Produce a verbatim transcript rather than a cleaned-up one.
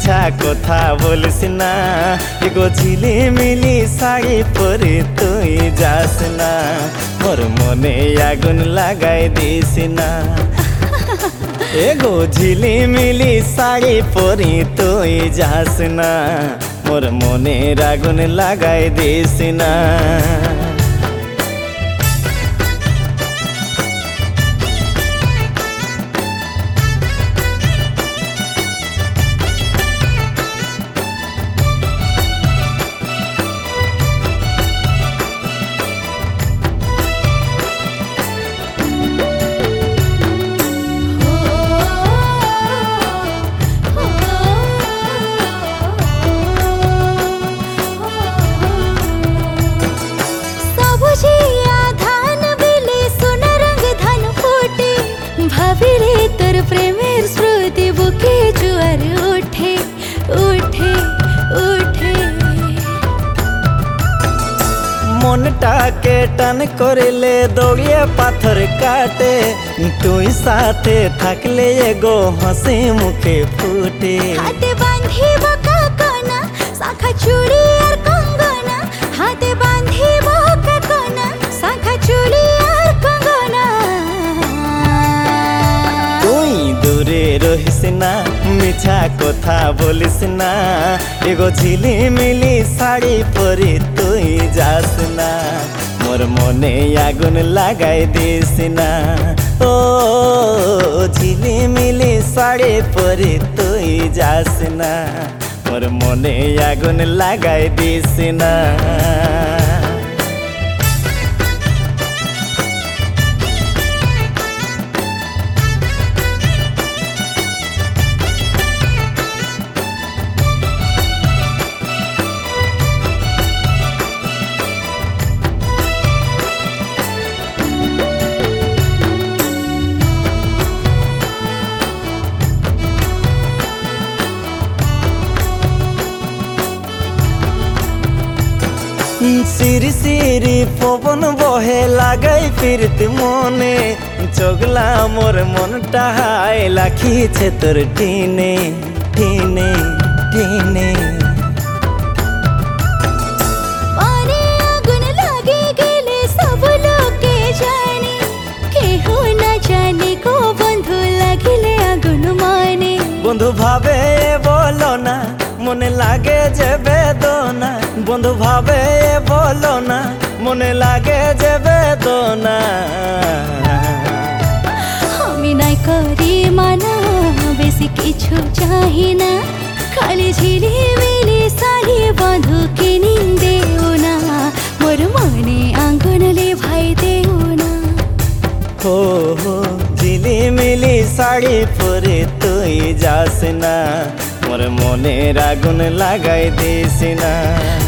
মিছা কথা বলিস না, এগো ঝিলিমিলি শাড়ি পরে তুই যাস না, মোর মনে আগুন লাগাই দিস না। এগো ঝিলিমিলি শাড়ি পরে তুই যাস না, মোর মনে আগুন লাগাই দিস না। তোর প্রেমের স্মৃতি বুকে জোয়ার ওঠে ওঠে ওঠে। মনটাকে টান করিলে দৌড়িয়ে পাথর কাটে, তুই সাথে থাকলে এগো হাসি মুখে ফুটে। হাতে বাঁধিব কাকনা শাখা চুড়ি আর কঙ্গনা, হাতে বাঁধিব কাকনা শাখা চুড়ি আর কঙ্গনা। তুই দূরে রহিস না, মিছা কথা বলিস না, এগো ঝিলিমিলি শাড়ি পরে তুই যাস না, মোর মনে আগুন লাগাই দিস না। ও ঝিলিমিলি শাড়ি পরে তুই যাস না, মোর মনে আগুন লাগাই দিস না। সিরি সিরি পবন বহে লাগাই ফিরতি মনে, চগলা মোর মনটা হাই লাখিছে তোর টিনে টিনে টিনে। মনে আগুন লাগে গেলে সব লোকে জানে, কেহ না জানে গো বন্ধু লাগিলে আগুন মানে। বন্ধু ভাবে বলো না মনে লাগে যে বেদনা, বন্ধু ভাবে বলো না মনে লাগে যে বেদনা। আমি নাই করি মানা বেশি কিছু চাহি না, খালি ঝিলিমিলি শাড়ি বন্ধু কিনি দেও না, মোর মনে আঙ্গনলে ভাই দেও না। হো হো ঝিলিমিলি শাড়ি পরে তুই যাস না, মোর মনে আগুন লাগাই দিস না।